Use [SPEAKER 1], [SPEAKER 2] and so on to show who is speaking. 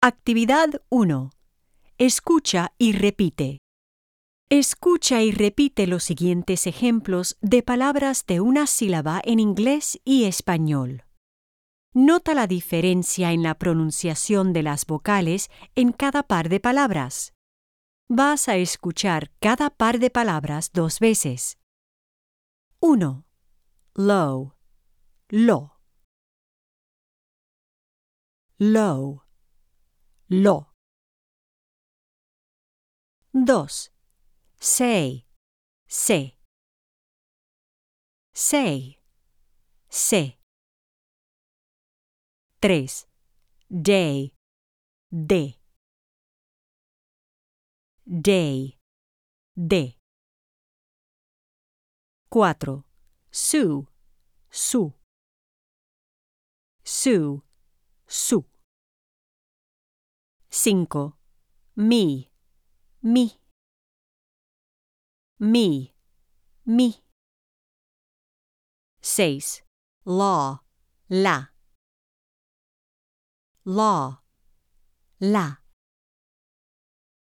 [SPEAKER 1] Actividad 1. Escucha y repite. Escucha y repite los siguientes ejemplos de palabras de una sílaba en inglés y español. Nota la diferencia en la pronunciación de las vocales en cada par de palabras. Vas a escuchar cada par de palabras 2 veces. 1. Low, lo. Low, lo. 2. Say, sé. Say, sé. 3. Day, de. Day, de. 4. Sue, su. Sue, su. 5. Me, mi. Me, mi. 6. Law, la. Law, la.